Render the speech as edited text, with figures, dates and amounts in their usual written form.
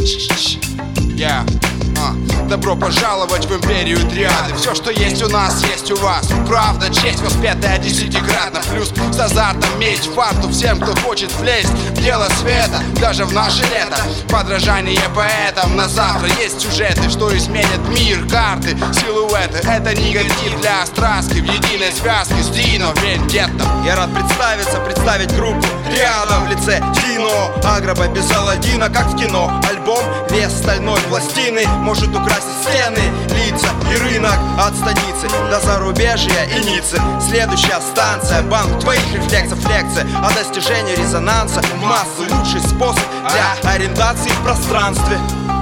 Добро пожаловать в империю триады. Все, что есть у нас, есть у вас. Правда, честь воспетая десятикратно. Плюс с азартом меч фарту всем, кто хочет влезть в дело света. Даже в наше лето. Подражание поэтам на завтра есть сюжеты, что изменят мир, карты, силуэты. Это негатив для страстки в единой связке с Дино Вендеттом. Я рад представить группу Триада в лице Дино Агроба без Аладдина, как в кино. Альбом вес стальной пластины может украсить стены, лица и рынок. От станицы до зарубежья и Ниццы. Следующая станция, банк твоих рефлексов, лекция о достижении резонанса в массы. Лучший способ для ориентации в пространстве.